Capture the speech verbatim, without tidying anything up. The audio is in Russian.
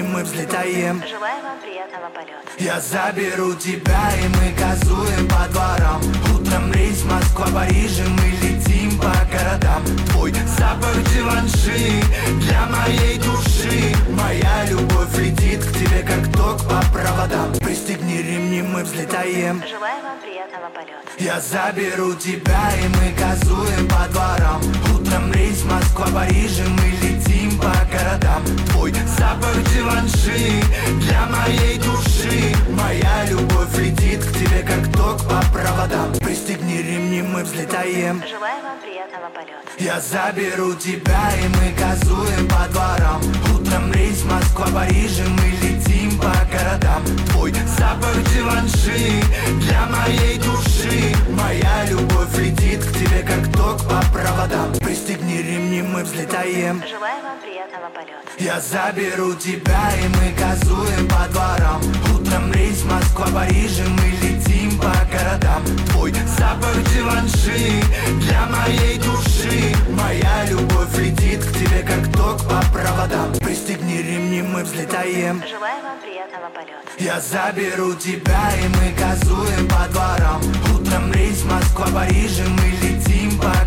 ремни, мы взлетаем. Желаем вам приятного полета. Я заберу тебя, и мы газуем по дворам. Утром рейс Москва-Париж, мы летим по городам. Твой запах диванши для моей души. Моя любовь летит к тебе, как ток по проводам. Пристегни ремни, мы взлетаем. Желаем вам приятного полета. Я заберу тебя, и мы газуем по дворам. Утром рейс Москва-Париж, мы летим по городам. Твой запах диванши для моей души. Моя любовь летит к тебе, как ток по проводам. Пристегни ремни, мы взлетаем. Желаем вам приятного полета. Я заберу тебя, и мы газуем по дворам. Утром рейс Москва-Париж, мы летим по городам. Твой запах диванши для моей души. Моя любовь летит к тебе, как ток по проводам. Пристегни ремни, мы взлетаем. Желаем вам приятного полета. Я заберу тебя, и мы газуем по дворам. Утром рейс Москва-Париж, мы летим по городам. Твой запах диванши для моей души. Моя любовь летит к тебе, как ток по проводам. Пристегни ремни, мы взлетаем. Желаем вам приятного полета. Я заберу тебя, и мы газуем по дворам. Утром рейс Москва-Париж, мы летим по